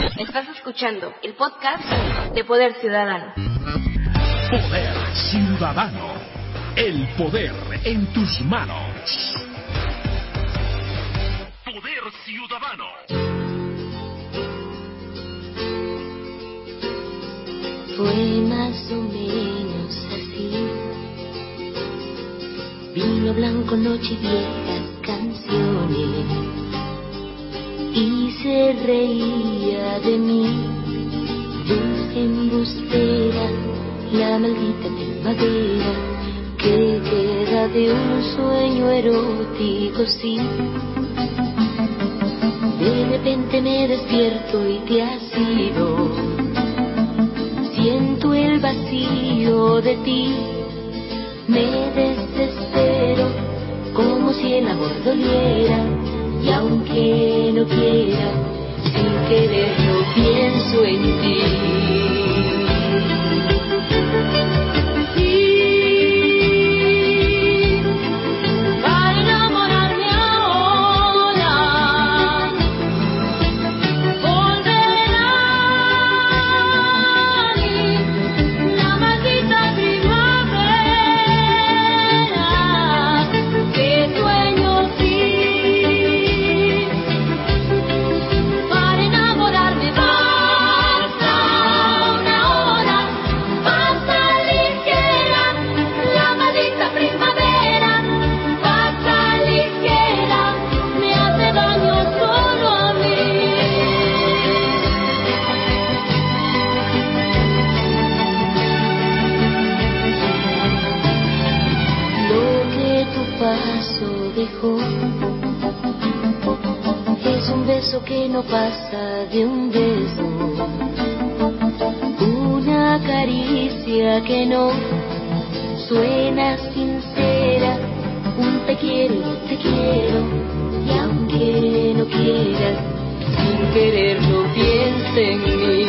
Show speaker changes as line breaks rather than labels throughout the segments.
Estás escuchando el podcast de Poder Ciudadano.
Poder Ciudadano. El poder en tus manos. Poder Ciudadano.
Fue más o menos así. Vino blanco, noche y viejas canciones. Y se reía de mí, dulce embustera, la maldita primavera, que queda de un sueño erótico, sí. De repente me despierto y te has ido. Siento el vacío de ti, me desespero, como si el amor doliera. Y aunque no quiera, sin quererlo pienso en ti. Sí, para enamorarme ahora, volverá a mí la maldita primavera que sueño sí. Es un beso que no pasa de un beso, una caricia que no suena sincera, un te quiero, y aunque no quieras, sin quererlo piensa en mí.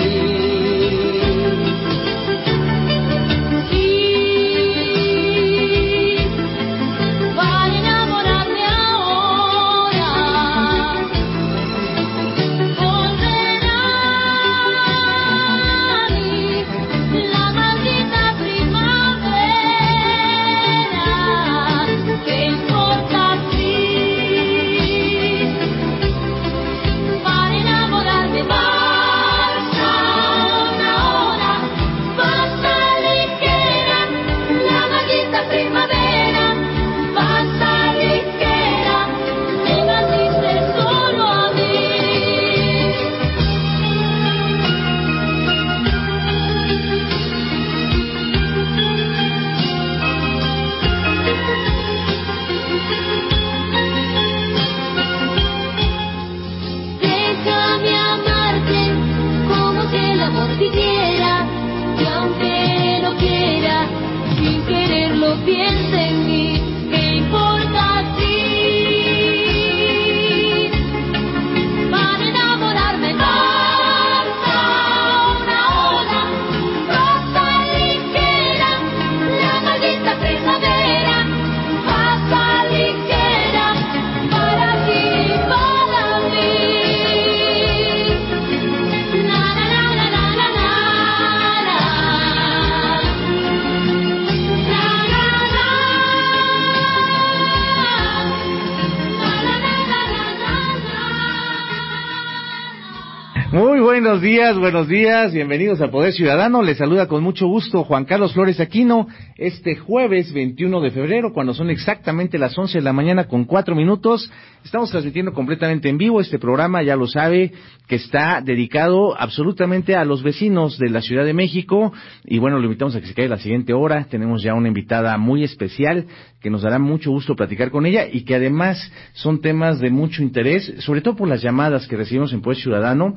Muy buenos días, bienvenidos a Poder Ciudadano. Les saluda con mucho gusto Juan Carlos Flores Aquino, este jueves 21 de febrero, cuando son exactamente las 11 de la mañana con 4 minutos. Estamos transmitiendo completamente en vivo este programa, ya lo sabe, que está dedicado absolutamente a los vecinos de la Ciudad de México. Y bueno, lo invitamos a que se quede la siguiente hora. Tenemos ya una invitada muy especial que nos dará mucho gusto platicar con ella y que además son temas de mucho interés, sobre todo por las llamadas que recibimos en Poder Ciudadano.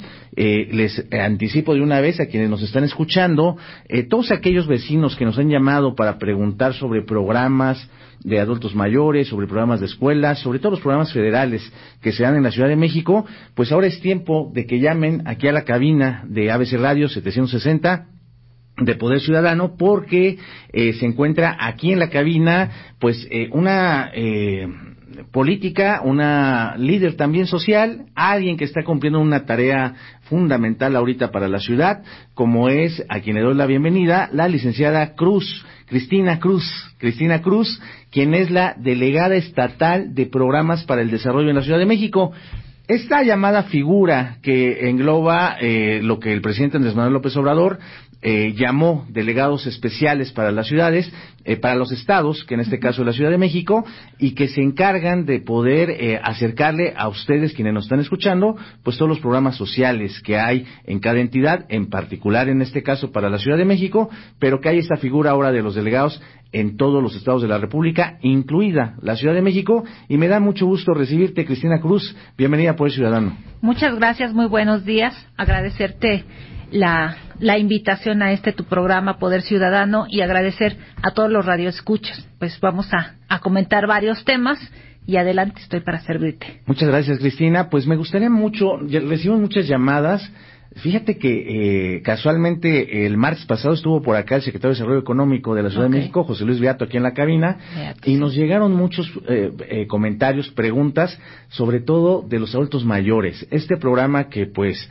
Les anticipo de una vez a quienes nos están escuchando, todos aquellos vecinos que nos han llamado para preguntar sobre programas de adultos mayores, sobre programas de escuelas, sobre todo los programas federales que se dan en la Ciudad de México, pues ahora es tiempo de que llamen aquí a la cabina de ABC Radio 760 de Poder Ciudadano, porque se encuentra aquí en la cabina pues una política, una líder también social, alguien que está cumpliendo una tarea fundamental ahorita para la ciudad, como es, a quien le doy la bienvenida, la licenciada Cristina Cruz, quien es la delegada estatal de programas para el desarrollo en la Ciudad de México. Esta llamada figura que engloba lo que el presidente Andrés Manuel López Obrador llamó delegados especiales para las ciudades, para los estados, que en este caso es la Ciudad de México, y que se encargan de poder acercarle a ustedes, quienes nos están escuchando, pues todos los programas sociales que hay en cada entidad, en particular en este caso para la Ciudad de México, pero que hay esta figura ahora de los delegados en todos los estados de la República, incluida la Ciudad de México, y me da mucho gusto recibirte, Cristina Cruz. Bienvenida a Poder Ciudadano.
Muchas gracias, muy buenos días. Agradecerte la invitación a tu programa Poder Ciudadano y agradecer a todos los radioescuchas. Pues vamos a comentar varios temas y adelante, estoy para servirte.
Muchas gracias, Cristina. Pues me gustaría mucho, recibimos muchas llamadas. Fíjate que casualmente el martes pasado estuvo por acá el secretario de Desarrollo Económico de la Ciudad de México, José Luis Beato, aquí en la cabina, y nos llegaron muchos comentarios, preguntas, sobre todo de los adultos mayores. Este programa que pues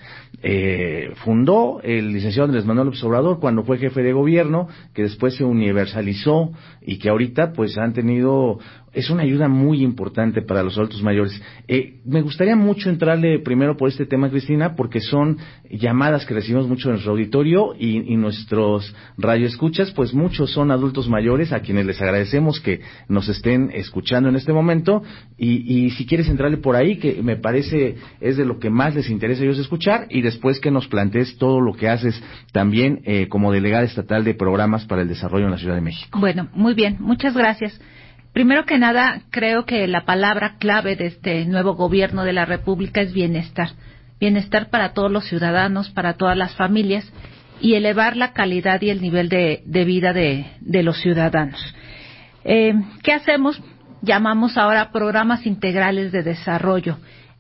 fundó el licenciado Andrés Manuel López Obrador cuando fue jefe de gobierno, que después se universalizó y que ahorita pues han tenido... Es una ayuda muy importante para los adultos mayores. Me gustaría mucho entrarle primero por este tema, Cristina, porque son llamadas que recibimos mucho en nuestro auditorio y nuestros radioescuchas, pues muchos son adultos mayores a quienes les agradecemos que nos estén escuchando en este momento. Y si quieres entrarle por ahí, que me parece es de lo que más les interesa a ellos escuchar, y después que nos plantees todo lo que haces también como delegada estatal de programas para el desarrollo en la Ciudad de México.
Bueno, muy bien, muchas gracias. Primero que nada, creo que la palabra clave de este nuevo gobierno de la República es bienestar. Bienestar para todos los ciudadanos, para todas las familias, y elevar la calidad y el nivel de vida de los ciudadanos. ¿Qué hacemos? Llamamos ahora programas integrales de desarrollo.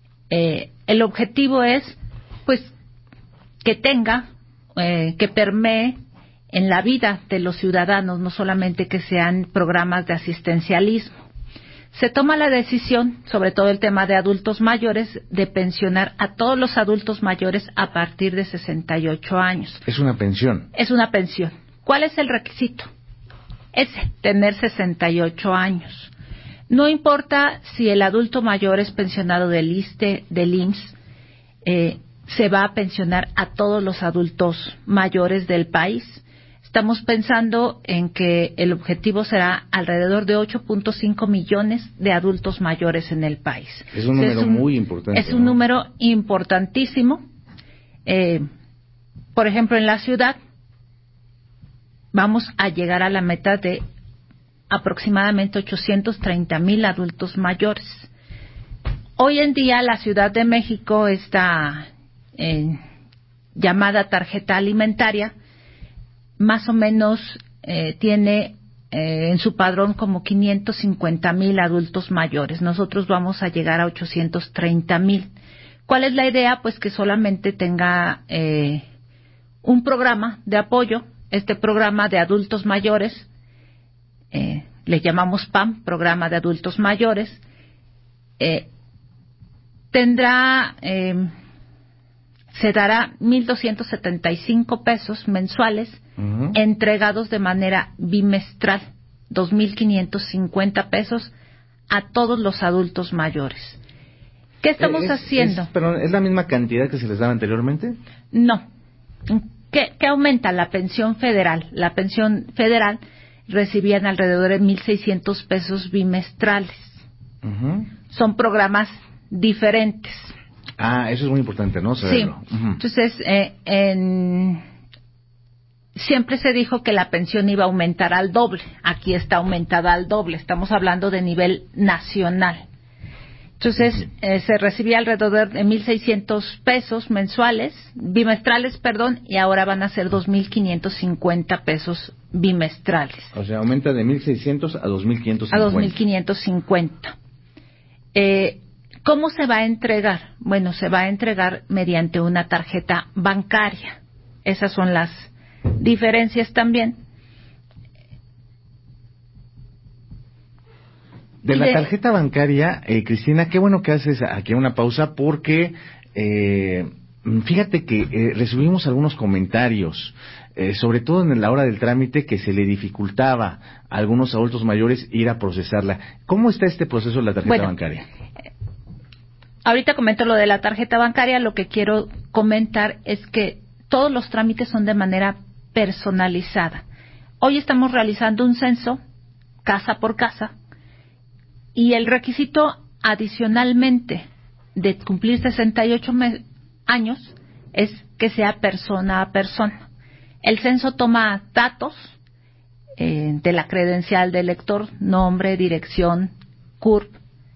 El objetivo es, pues, que permee en la vida de los ciudadanos, no solamente que sean programas de asistencialismo. Se toma la decisión, sobre todo el tema de adultos mayores, de pensionar a todos los adultos mayores a partir de 68 años.
¿Es una pensión?
Es una pensión. ¿Cuál es el requisito? Es tener 68 años. No importa si el adulto mayor es pensionado del ISSSTE, del IMSS, se va a pensionar a todos los adultos mayores del país. Estamos pensando en que el objetivo será alrededor de 8.5 millones de adultos mayores en el país.
Es un número muy importante.
Es un número importantísimo. Por ejemplo, en la ciudad vamos a llegar a la meta de aproximadamente 830,000 adultos mayores. Hoy en día la Ciudad de México está llamada tarjeta alimentaria, más o menos tiene en su padrón como 550,000 adultos mayores. Nosotros vamos a llegar a 830,000. ¿Cuál es la idea? Pues que solamente tenga un programa de apoyo. Este programa de adultos mayores, le llamamos PAM, Programa de Adultos Mayores, se dará 1,275 pesos mensuales, entregados de manera bimestral, 2,550 pesos a todos los adultos mayores. ¿Qué estamos haciendo?
Pero ¿es la misma cantidad que se les daba anteriormente?
No. ¿Qué aumenta? La pensión federal. La pensión federal recibían alrededor de 1,600 pesos bimestrales. Son programas diferentes.
Eso es muy importante, ¿no? Saberlo.
Sí. Entonces, siempre se dijo que la pensión iba a aumentar al doble. Aquí está aumentada al doble. Estamos hablando de nivel nacional. Entonces, se recibía alrededor de 1,600 pesos mensuales, bimestrales, y ahora van a ser 2,550 pesos bimestrales.
O sea, aumenta de 1,600 a 2,550.
A 2,550. ¿Cómo se va a entregar? Bueno, se va a entregar mediante una tarjeta bancaria. Esas son las diferencias también.
De la tarjeta bancaria, Cristina, qué bueno que haces aquí una pausa porque fíjate que recibimos algunos comentarios, sobre todo en la hora del trámite, que se le dificultaba a algunos adultos mayores ir a procesarla. ¿Cómo está este proceso de la tarjeta bancaria?
Ahorita comento lo de la tarjeta bancaria. Lo que quiero comentar es que todos los trámites son de manera personalizada. Hoy estamos realizando un censo casa por casa y el requisito adicionalmente de cumplir 68 años es que sea persona a persona. El censo toma datos de la credencial del elector, nombre, dirección, CURP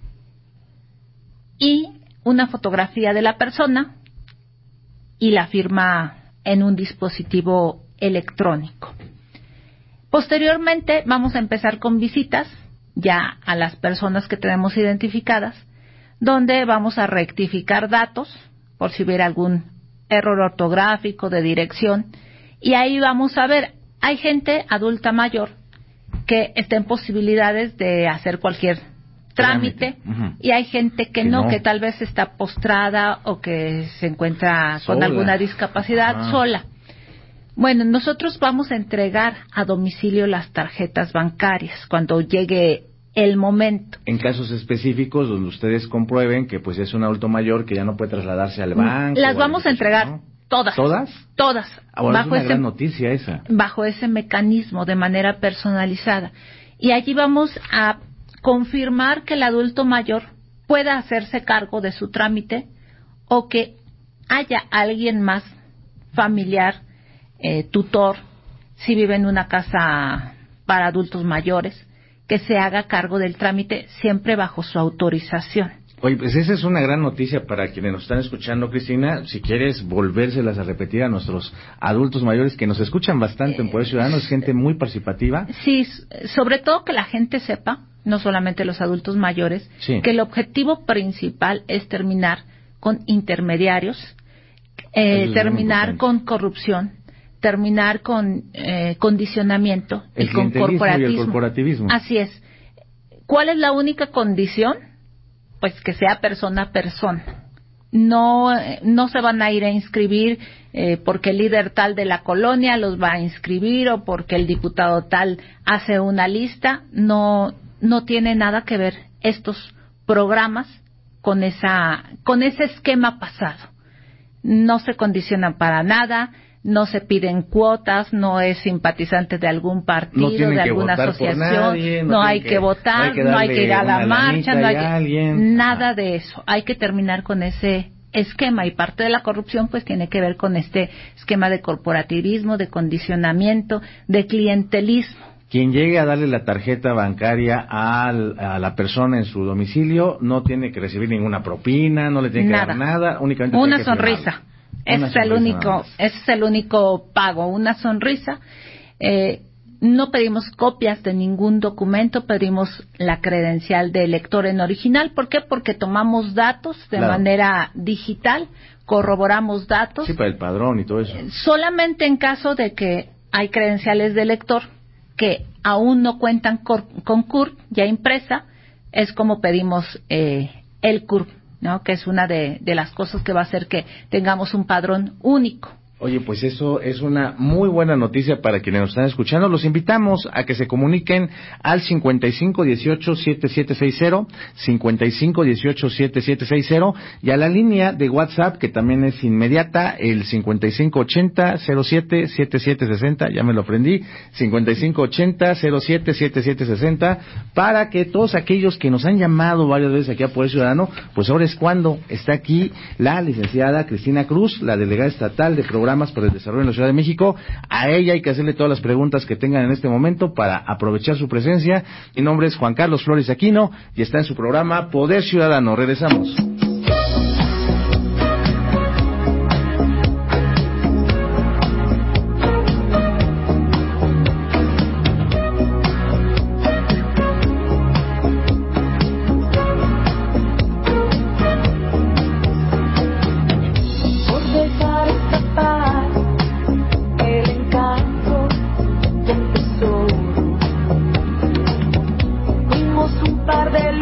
y una fotografía de la persona y la firma en un dispositivo electrónico. Posteriormente vamos a empezar con visitas ya a las personas que tenemos identificadas, donde vamos a rectificar datos por si hubiera algún error ortográfico de dirección, y ahí vamos a ver, hay gente adulta mayor que está en posibilidades de hacer cualquier trámite. Y hay gente que no, que tal vez está postrada o que se encuentra con alguna discapacidad sola. Bueno, nosotros vamos a entregar a domicilio las tarjetas bancarias cuando llegue el momento.
En casos específicos donde ustedes comprueben que pues es un adulto mayor que ya no puede trasladarse al banco.
Las vamos a entregar, ¿no? Todas.
¿Todas?
Todas.
Ahora es una gran noticia esa.
Bajo ese mecanismo de manera personalizada. Y allí vamos a confirmar que el adulto mayor pueda hacerse cargo de su trámite o que haya alguien más familiar, tutor, si vive en una casa para adultos mayores, que se haga cargo del trámite siempre bajo su autorización.
Oye, pues esa es una gran noticia para quienes nos están escuchando, Cristina. Si quieres volvérselas a repetir a nuestros adultos mayores que nos escuchan bastante en Poder Ciudadano, es gente muy participativa.
Sí, sobre todo que la gente sepa, no solamente los adultos mayores, que el objetivo principal es terminar con intermediarios, terminar con corrupción, terminar con condicionamiento y con corporativismo.
Y el corporativismo.
Así es. ¿Cuál es la única condición? Pues que sea persona a persona. No se van a ir a inscribir porque el líder tal de la colonia los va a inscribir o porque el diputado tal hace una lista. No tiene nada que ver estos programas con ese esquema pasado. No se condicionan para nada. No se piden cuotas, no es simpatizante de algún partido, de alguna asociación, no hay que votar, no hay que ir a la marcha, no hay que, nada de eso. Hay que terminar con ese esquema, y parte de la corrupción pues tiene que ver con este esquema de corporativismo, de condicionamiento, de clientelismo.
Quien llegue a darle la tarjeta bancaria a la persona en su domicilio no tiene que recibir ninguna propina, no le tiene que dar nada, únicamente
una sonrisa. Ese es el único pago, una sonrisa. No pedimos copias de ningún documento, pedimos la credencial de elector en original. ¿Por qué? Porque tomamos datos de manera digital, corroboramos datos.
Sí, para el padrón y todo eso.
Solamente en caso de que hay credenciales de elector que aún no cuentan con CURP ya impresa, es como pedimos el CURP, ¿no? Que es una de las cosas que va a hacer que tengamos un padrón único.
Oye, pues eso es una muy buena noticia para quienes nos están escuchando. Los invitamos a que se comuniquen al 5518-7760, 5518-7760, y a la línea de WhatsApp, que también es inmediata, el 5580-07-7760, ya me lo aprendí, 5580-07-7760, para que todos aquellos que nos han llamado varias veces aquí a Poder Ciudadano, pues ahora es cuando está aquí la licenciada Cristina Cruz, la delegada estatal de Programas para el Desarrollo en la Ciudad de México. A ella hay que hacerle todas las preguntas que tengan en este momento para aprovechar su presencia. Mi nombre es Juan Carlos Flores Aquino y está en su programa Poder Ciudadano. Regresamos.
Un par de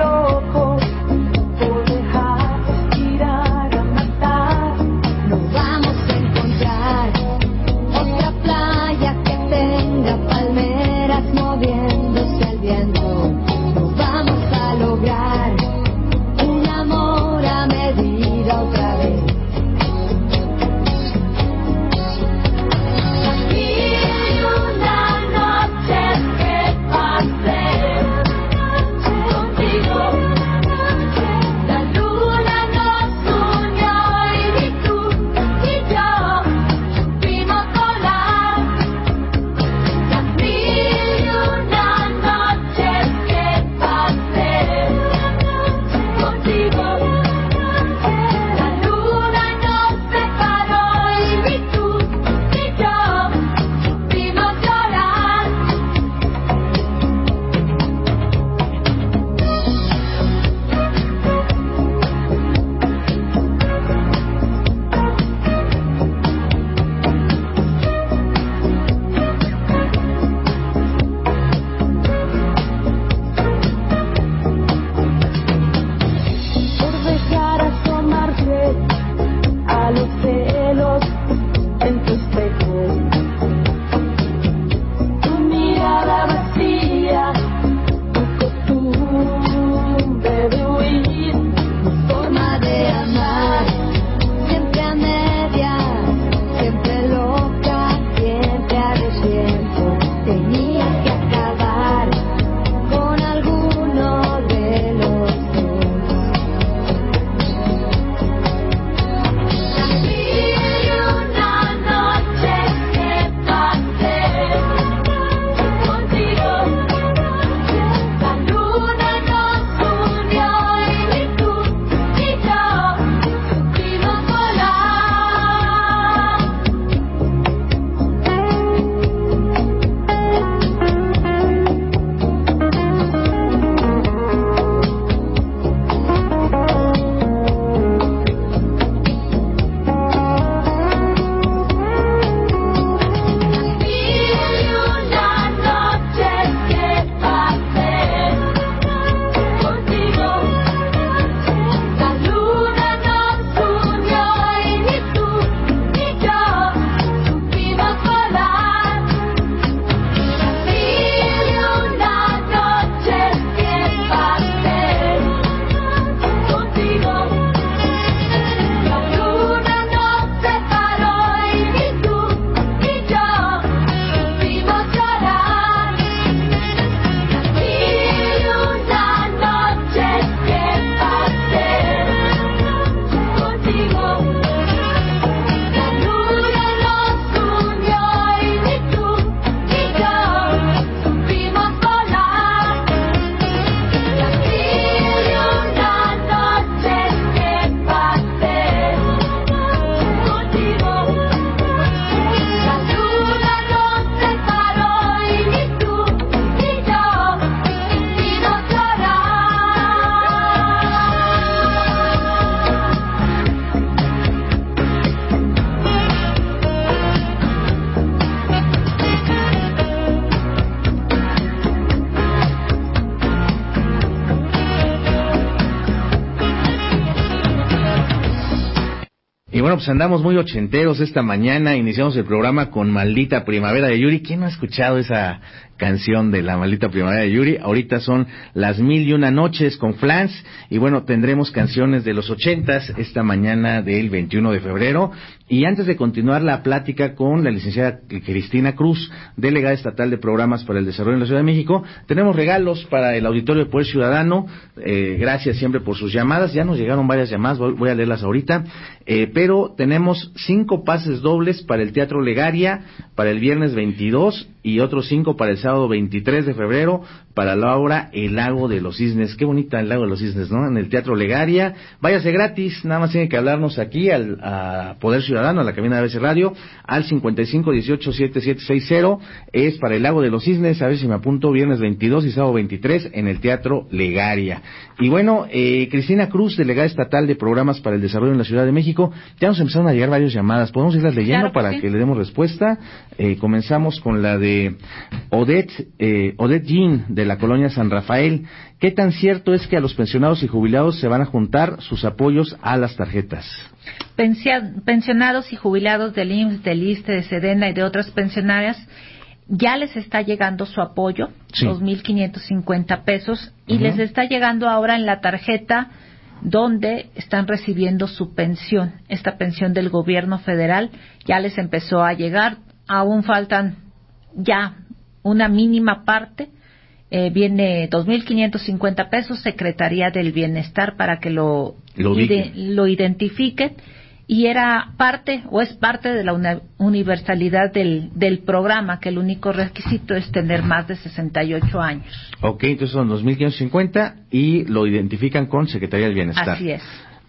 Bueno, pues andamos muy ochenteros esta mañana, iniciamos el programa con Maldita Primavera de Yuri. ¿Quién no ha escuchado esa canción de la Maldita Primavera de Yuri? Ahorita son las 1001 noches con Flans, y bueno, tendremos canciones de los 80s esta mañana del 21 de febrero. Y antes de continuar la plática con la licenciada Cristina Cruz, delegada estatal de programas para el desarrollo en la Ciudad de México, tenemos regalos para el auditorio de Poder Ciudadano. Gracias siempre por sus llamadas, ya nos llegaron varias llamadas, voy a leerlas ahorita, pero tenemos 5 pases dobles para el Teatro Legaria para el viernes 22 y otros 5 para el sábado 23 de febrero para la obra El Lago de los Cisnes. Qué bonita El Lago de los Cisnes, ¿no? En el Teatro Legaria. Váyase gratis, nada más tiene que hablarnos aquí a Poder Ciudadano, a la cabina de ABC Radio, al 5518-7760. Es para El Lago de los Cisnes, a ver si me apunto, viernes 22 y sábado 23 en el Teatro Legaria. Y bueno, Cristina Cruz, delegada estatal de programas para el desarrollo en la Ciudad de México, ya nos empezaron a llegar varias llamadas. ¿Podemos irlas leyendo para que le demos respuesta? Comenzamos con la de Odette Jean, de la colonia San Rafael. ¿Qué tan cierto es que a los pensionados y jubilados se van a juntar sus apoyos a las tarjetas?
Pensionados y jubilados del IMSS, del ISSSTE, de Sedena y de otras pensionarias, ya les está llegando su apoyo, sí, 2,550 pesos, y les está llegando ahora en la tarjeta donde están recibiendo su pensión. Esta pensión del gobierno federal ya les empezó a llegar, aún faltan ya una mínima parte. Viene 2,550 pesos, Secretaría del Bienestar, para que lo identifiquen, y era parte o es parte de la universalidad del programa, que el único requisito es tener más de 68 años.
Ok, entonces son 2,550 y lo identifican con Secretaría del Bienestar.
Así es.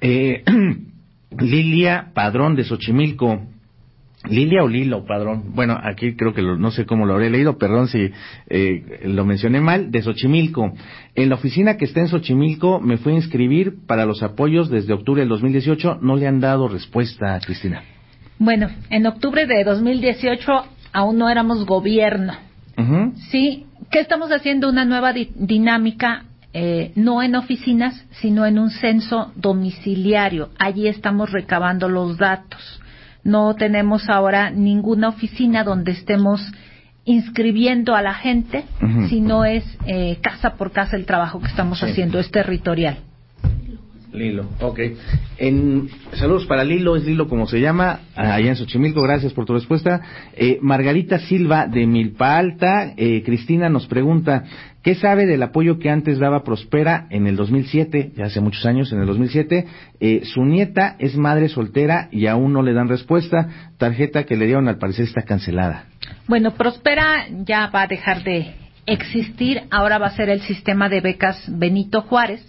Lilia Padrón, de Xochimilco. Lilia o Lilo Padrón, bueno, aquí creo que no sé cómo lo habré leído, perdón si lo mencioné mal, de Xochimilco. En la oficina que está en Xochimilco me fui a inscribir para los apoyos desde octubre del 2018, no le han dado respuesta, Cristina.
Bueno, en octubre de 2018 aún no éramos gobierno. Sí, ¿qué estamos haciendo? Una nueva dinámica, no en oficinas, sino en un censo domiciliario. Allí estamos recabando los datos. No tenemos ahora ninguna oficina donde estemos inscribiendo a la gente, sino es casa por casa el trabajo que estamos haciendo, es territorial.
Lilo, ok. Saludos para Lilo, es Lilo como se llama, allá en Xochimilco, gracias por tu respuesta. Margarita Silva, de Milpa Alta, Cristina nos pregunta, ¿qué sabe del apoyo que antes daba Prospera en el 2007, ya hace muchos años, en el 2007? Su nieta es madre soltera y aún no le dan respuesta, tarjeta que le dieron al parecer está cancelada.
Bueno, Prospera ya va a dejar de existir, ahora va a ser el sistema de becas Benito Juárez.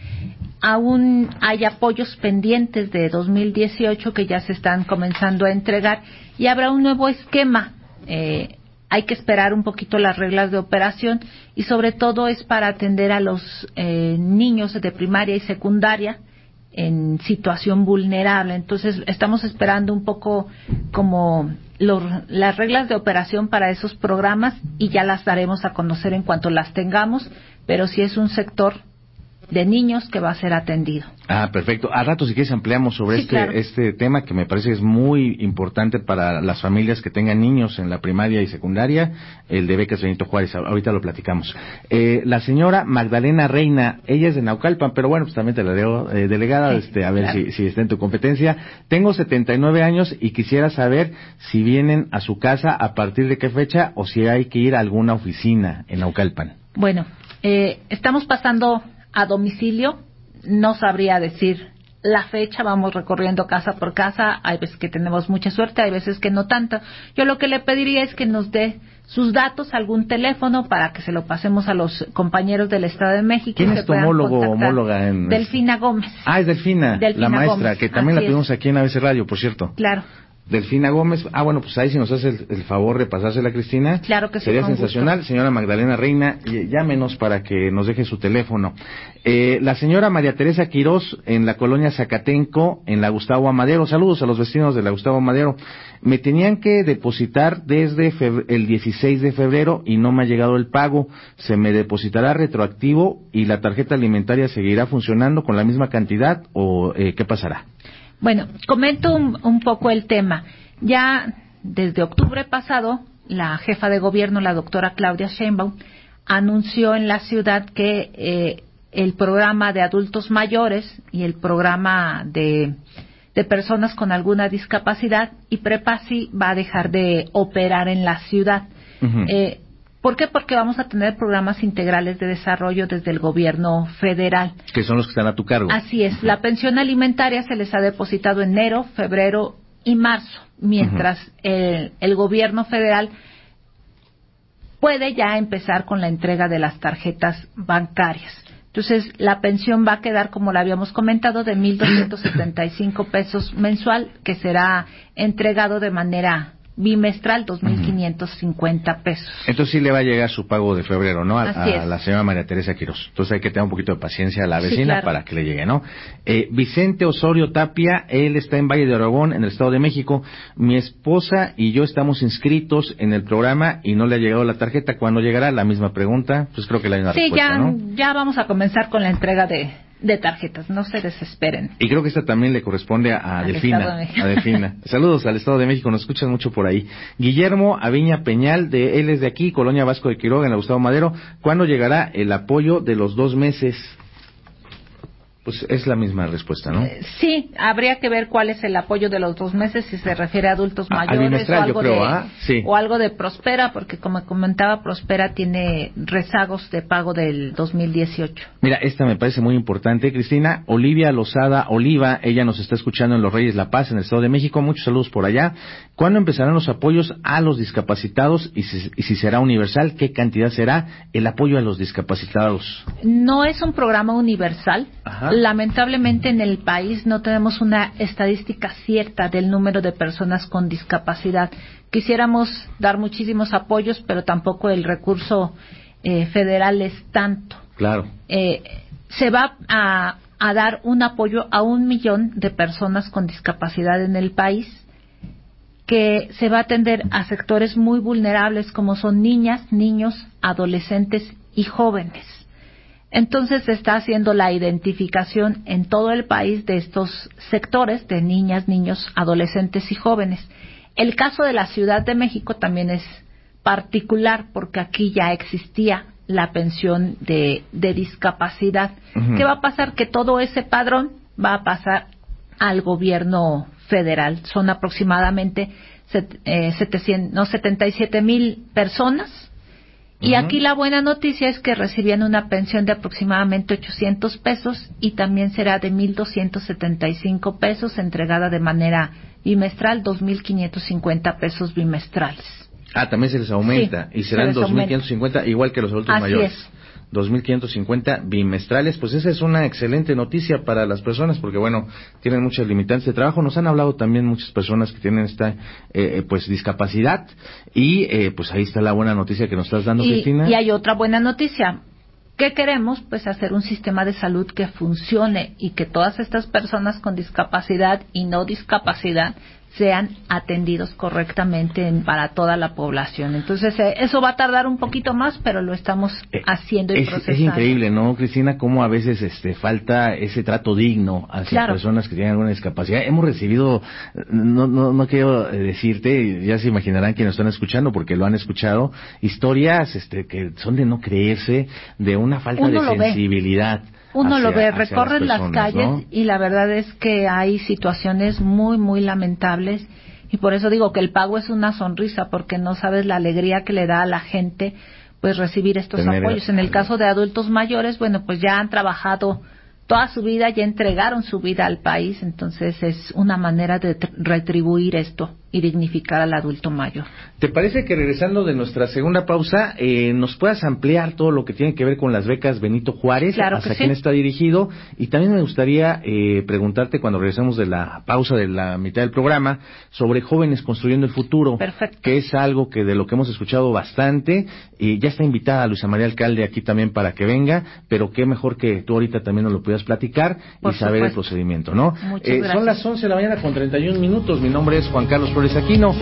Aún hay apoyos pendientes de 2018 que ya se están comenzando a entregar y habrá un nuevo esquema. Hay que esperar un poquito las reglas de operación y sobre todo es para atender a los niños de primaria y secundaria en situación vulnerable. Entonces estamos esperando un poco como las reglas de operación para esos programas y ya las daremos a conocer en cuanto las tengamos, pero sí es un sector de niños que va a ser atendido.
Ah, perfecto. A rato si quieres ampliamos sobre este tema que me parece que es muy importante para las familias que tengan niños en la primaria y secundaria, el de becas Benito Juárez, ahorita lo platicamos. La señora Magdalena Reina, ella es de Naucalpan, pero bueno, pues también te la leo, delegada, a ver si está en tu competencia. Tengo 79 años y quisiera saber si vienen a su casa a partir de qué fecha o si hay que ir a alguna oficina en Naucalpan.
Bueno, estamos pasando a domicilio, no sabría decir la fecha, vamos recorriendo casa por casa, hay veces que tenemos mucha suerte, hay veces que no tanto. Yo lo que le pediría es que nos dé sus datos, algún teléfono, para que se lo pasemos a los compañeros del Estado de México.
¿Quién es tu homóloga?
Delfina Gómez.
Ah, es Delfina la maestra, Gómez, que también la tuvimos aquí en ABC Radio, por cierto.
Claro.
Delfina Gómez, bueno, pues ahí si nos hace el favor de pasársela a Cristina,
claro que sí,
sería sensacional. Gusto. Señora Magdalena Reina, llámenos para que nos deje su teléfono. La señora María Teresa Quirós, en la colonia Zacatenco, en la Gustavo Amadero, saludos a los vecinos de la Gustavo Amadero, me tenían que depositar desde el 16 de febrero y no me ha llegado el pago, se me depositará retroactivo y la tarjeta alimentaria seguirá funcionando con la misma cantidad o ¿qué pasará?
Bueno, comento un poco el tema. Ya desde octubre pasado, la jefa de gobierno, la doctora Claudia Sheinbaum, anunció en la ciudad que el programa de adultos mayores y el programa de personas con alguna discapacidad y Prepasi va a dejar de operar en la ciudad. Uh-huh. ¿Por qué? Porque vamos a tener programas integrales de desarrollo desde el gobierno federal.
Que son los que están a tu cargo.
Así es. La pensión alimentaria se les ha depositado enero, febrero y marzo, mientras el gobierno federal puede ya empezar con la entrega de las tarjetas bancarias. Entonces, la pensión va a quedar, como la habíamos comentado, de 1,275 pesos mensual, que será entregado de manera bimestral, 2,550 pesos.
Entonces sí le va a llegar su pago de febrero, ¿no?
Así es.
A la señora María Teresa Quiroz. Entonces hay que tener un poquito de paciencia a la vecina, sí, claro, para que le llegue, ¿no? Vicente Osorio Tapia, él está en Valle de Obregón, en el Estado de México. Mi esposa y yo estamos inscritos en el programa y no le ha llegado la tarjeta. ¿Cuándo llegará? La misma pregunta. Pues creo que la hay una respuesta, ¿no?
Sí, ya vamos a comenzar con la entrega de tarjetas, no se desesperen.
Y creo que esta también le corresponde a Delfina. A Delfina. Saludos al Estado de México, nos escuchan mucho por ahí. Guillermo Aviña Peñal, él es de aquí, Colonia Vasco de Quiroga, en el Gustavo Madero. ¿Cuándo llegará el apoyo de los 2 meses? Pues es la misma respuesta, ¿no?
Sí, habría que ver cuál es el apoyo de los 2 meses, si se refiere a adultos mayores o algo,
sí,
o algo de Prospera, porque como comentaba, Prospera tiene rezagos de pago del 2018.
Mira, esta me parece muy importante, Cristina. Olivia Lozada Oliva, ella nos está escuchando en Los Reyes La Paz, en el Estado de México. Muchos saludos por allá. ¿Cuándo empezarán los apoyos a los discapacitados y si será universal? ¿Qué cantidad será el apoyo a los discapacitados?
No es un programa universal.
Ajá.
Lamentablemente en el país no tenemos una estadística cierta del número de personas con discapacidad. Quisiéramos dar muchísimos apoyos, pero tampoco el recurso federal es tanto.
Claro.
Se va a dar un apoyo a 1 millón de personas con discapacidad en el país, que se va a atender a sectores muy vulnerables como son niñas, niños, adolescentes y jóvenes. Entonces se está haciendo la identificación en todo el país de estos sectores de niñas, niños, adolescentes y jóvenes. El caso de la Ciudad de México también es particular porque aquí ya existía la pensión de discapacidad. Uh-huh. ¿Qué va a pasar? Que todo ese padrón va a pasar al gobierno federal. Son aproximadamente 77,000 personas. Y aquí la buena noticia es que recibían una pensión de aproximadamente 800 pesos y también será de 1,275 pesos entregada de manera bimestral, 2,550 pesos bimestrales.
También se les aumenta, sí, y serán 2,550 igual que los adultos mayores.
Así es.
2,550 bimestrales. Pues esa es una excelente noticia para las personas porque, bueno, tienen muchas limitantes de trabajo. Nos han hablado también muchas personas que tienen esta pues discapacidad y pues ahí está la buena noticia que nos estás dando, Cristina.
Y hay otra buena noticia. ¿Qué queremos? Pues hacer un sistema de salud que funcione y que todas estas personas con discapacidad y no discapacidad sean atendidos correctamente para toda la población. Entonces, eso va a tardar un poquito más, pero lo estamos haciendo y procesando.
Es increíble, ¿no, Cristina? Cómo a veces falta ese trato digno hacia personas que tienen alguna discapacidad. Hemos recibido, no quiero decirte, ya se imaginarán que nos están escuchando porque lo han escuchado, historias que son de no creerse, de una falta de sensibilidad.
Uno lo ve, recorres las calles, ¿no? Y la verdad es que hay situaciones muy, muy lamentables y por eso digo que el pago es una sonrisa porque no sabes la alegría que le da a la gente pues recibir estos apoyos. En el caso de adultos mayores, bueno, pues ya han trabajado toda su vida, ya entregaron su vida al país, entonces es una manera de retribuir esto y dignificar al adulto mayor.
¿Te parece que regresando de nuestra segunda pausa nos puedas ampliar todo lo que tiene que ver con las becas Benito Juárez?
Claro,
¿hacia quién está dirigido? Y también me gustaría preguntarte cuando regresemos de la pausa de la mitad del programa sobre Jóvenes Construyendo el Futuro.
Perfecto.
Que es algo que de lo que hemos escuchado bastante. Ya está invitada Luisa María Alcalde aquí también para que venga, pero qué mejor que tú ahorita también nos lo pudieras platicar y saber el procedimiento, ¿no?
Muchas gracias.
Son las 11 de la mañana con 31 minutos. Mi nombre es Juan Carlos Flores Aquino.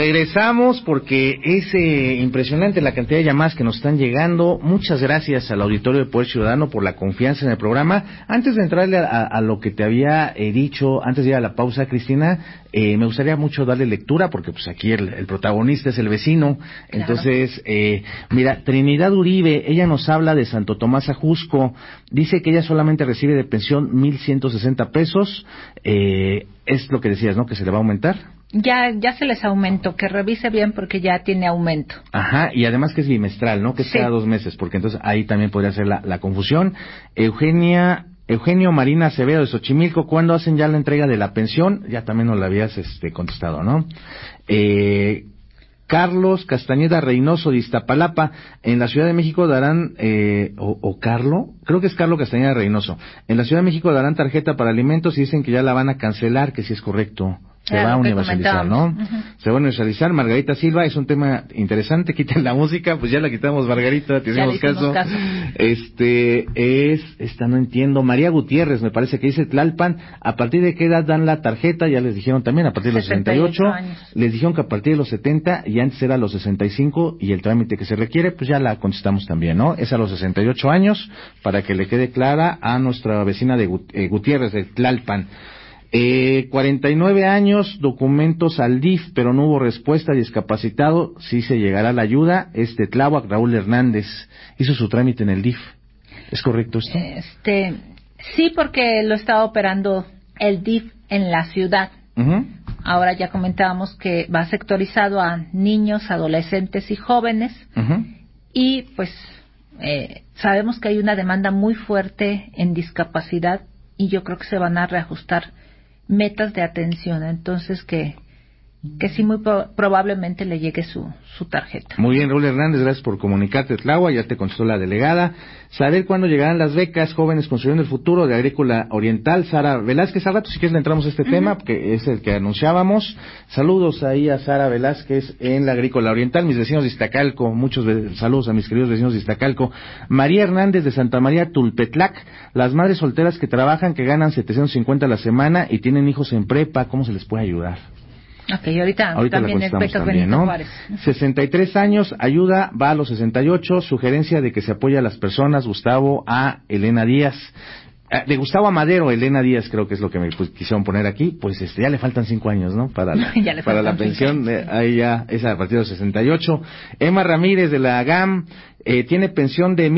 Regresamos porque es impresionante la cantidad de llamadas que nos están llegando. Muchas gracias al auditorio de Poder Ciudadano por la confianza en el programa. Antes de entrarle a lo que te había dicho, antes de ir a la pausa, Cristina, me gustaría mucho darle lectura porque pues aquí el protagonista es el vecino. Claro. Entonces, mira, Trinidad Uribe, ella nos habla de Santo Tomás Ajusco. Dice que ella solamente recibe de pensión 1,160 pesos. Es lo que decías, ¿no? Que se le va a aumentar.
Ya se les aumentó, que revise bien porque ya tiene aumento.
Ajá, y además que es bimestral, ¿no? Que es cada 2 meses, porque entonces ahí también podría ser la confusión. Eugenio Marina Acevedo de Xochimilco, ¿cuándo hacen ya la entrega de la pensión? Ya también nos la habías contestado, ¿no? Carlos Castañeda Reynoso de Iztapalapa, en la Ciudad de México darán, creo que es Carlos Castañeda Reynoso, en la Ciudad de México darán tarjeta para alimentos y dicen que ya la van a cancelar, que sí es correcto. Se va a universalizar, ¿no? Uh-huh. Se va a universalizar. Margarita Silva, es un tema interesante. Quiten la música, pues ya la quitamos, Margarita, te hicimos caso. Esta no entiendo. María Gutiérrez, me parece que dice Tlalpan, ¿a partir de qué edad dan la tarjeta? Ya les dijeron también, a partir de los 68. Les dijeron que a partir de los 70, y antes era a los 65, y el trámite que se requiere, pues ya la contestamos también, ¿no? Es a los 68 años, para que le quede clara a nuestra vecina de Gutiérrez, de Tlalpan. 49 años, documentos al DIF, pero no hubo respuesta. Discapacitado, sí se llegará la ayuda. Tláhuac, Raúl Hernández, hizo su trámite en el DIF. ¿Es correcto esto?
Sí, porque lo estaba operando el DIF en la ciudad. Uh-huh. Ahora ya comentábamos que va sectorizado a niños, adolescentes y jóvenes. Uh-huh. Y pues sabemos que hay una demanda muy fuerte en discapacidad y yo creo que se van a reajustar metas de atención, entonces que sí muy probablemente le llegue su tarjeta.
Muy bien, Raúl Hernández, gracias por comunicarte, Tláhuac, ya te contestó la delegada. Saber cuándo llegarán las becas Jóvenes Construyendo el Futuro de Agrícola Oriental. Sara Velázquez, al rato si quieres le entramos a este tema, porque es el que anunciábamos. Saludos ahí a Sara Velázquez en la Agrícola Oriental, mis vecinos de Iztacalco, muchos saludos a mis queridos vecinos de Iztacalco. María Hernández de Santa María Tulpetlac, las madres solteras que trabajan, que ganan 750 a la semana y tienen hijos en prepa, ¿cómo se les puede ayudar?
Ok, ahorita también el becas
también,
Benito
¿no?
Juárez.
63 años, ayuda, va a los 68, sugerencia de que se apoye a las personas, Gustavo a Elena Díaz. De Gustavo Amadero, Elena Díaz, creo que es lo que me quisieron poner aquí, pues ya le faltan 5 años, ¿no? Para la pensión, ahí ya es a partir de los 68. Emma Ramírez de la GAM, tiene pensión de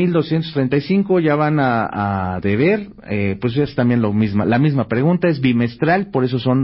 1,235, ya van a deber, pues es también la misma pregunta, es bimestral, por eso son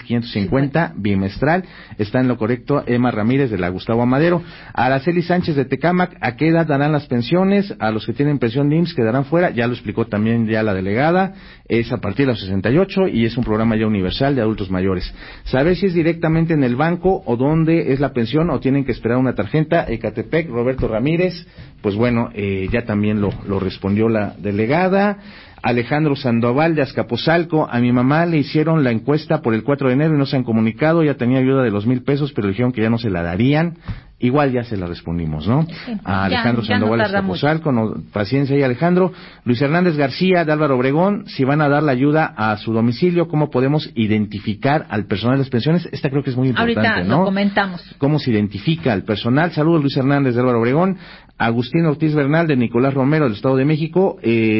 2,550, bimestral, está en lo correcto. Emma Ramírez de la Gustavo Amadero. Araceli Sánchez de Tecámac, ¿a qué edad darán las pensiones? A los que tienen pensión de IMSS quedarán fuera, ya lo explicó también ya la delegada, es a partir de los 68 y es un programa ya universal de adultos mayores. Saber si es directamente en el banco o dónde es la pensión o tienen que esperar una tarjeta. Ecatepec, Roberto Ramírez, pues bueno, ya también lo respondió la delegada. Alejandro Sandoval de Azcapotzalco, a mi mamá le hicieron la encuesta por el 4 de enero y no se han comunicado, ya tenía ayuda de los 1,000 pesos, pero dijeron que ya no se la darían. Igual ya se la respondimos, ¿no? Sí, a Alejandro Sandoval de Azcapotzalco, paciencia ahí, Alejandro. Luis Hernández García de Álvaro Obregón, si van a dar la ayuda a su domicilio, ¿cómo podemos identificar al personal de las pensiones? Esta creo que es muy importante,
ahorita,
¿no?
Lo comentamos.
¿Cómo se identifica al personal? Saludos, Luis Hernández de Álvaro Obregón. Agustín Ortiz Bernal de Nicolás Romero del Estado de México,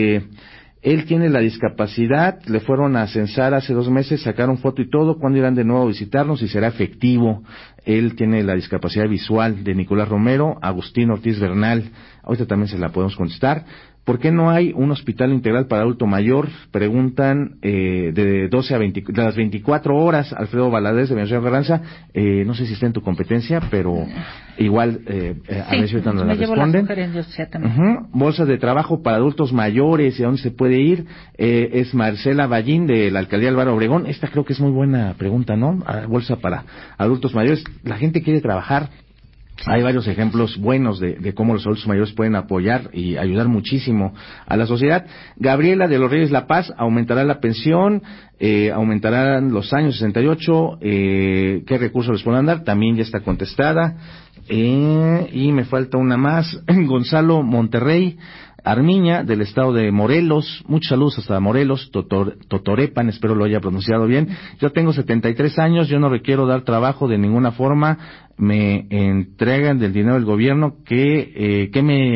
él tiene la discapacidad, le fueron a censar hace 2 meses, sacaron foto y todo, ¿cuándo irán de nuevo a visitarnos y será efectivo? Él tiene la discapacidad visual de Nicolás Romero. Agustín Ortiz Bernal, ahorita también se la podemos contestar. ¿Por qué no hay un hospital integral para adulto mayor? Preguntan de 12 a 20, de las 24 horas, Alfredo Valadez de Venezuela Carranza. No sé si está en tu competencia, pero igual a ver si ahorita nos la responden. Bolsas de trabajo para adultos mayores, ¿y a dónde se puede ir? Es Marcela Ballín de la Alcaldía de Álvaro Obregón. Esta creo que es muy buena pregunta, ¿no? Bolsa para adultos mayores. La gente quiere trabajar. Hay varios ejemplos buenos de cómo los adultos mayores pueden apoyar y ayudar muchísimo a la sociedad. Gabriela de los Reyes La Paz, aumentará la pensión, aumentarán los años 68, ¿qué recursos les pueden dar? También ya está contestada. Y me falta una más. Gonzalo Monterrey, Armiña, del estado de Morelos. Muchos saludos hasta Morelos, Totorepan, espero lo haya pronunciado bien. Yo tengo 73 años, yo no requiero dar trabajo de ninguna forma. Me entregan del dinero del gobierno. ¿Qué